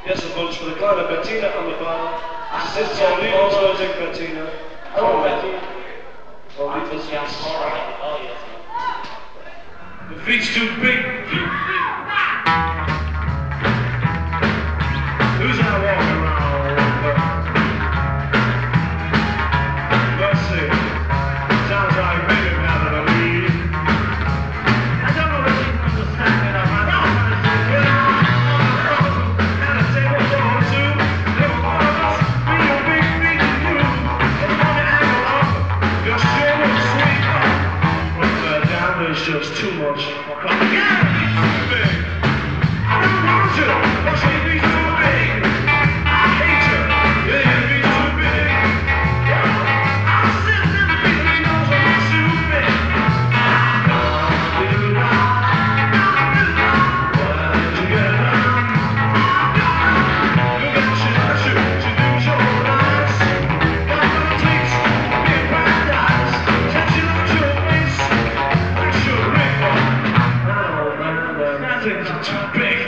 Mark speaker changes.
Speaker 1: Eerst een wunsch voor de kleine Bettina aan de bar. Ze zit zo lief als wat ik Bettina. Oh, Bettina. Oh, lief als Jan. The feet's too big. Who's that walking around? Let's see. Sounds like baby now that I leave. I don't know if you understand it. I don't understand it. And a table for two. Little one of us. Be a big feet to you. And want to angle up. You're sure looks sweet. But the down is just too much. Come again. Too big. I don't want you. But she be too big. I hate you. Yeah, you be too big. I'm sitting in the feeling knows I'm too big. Things are too big.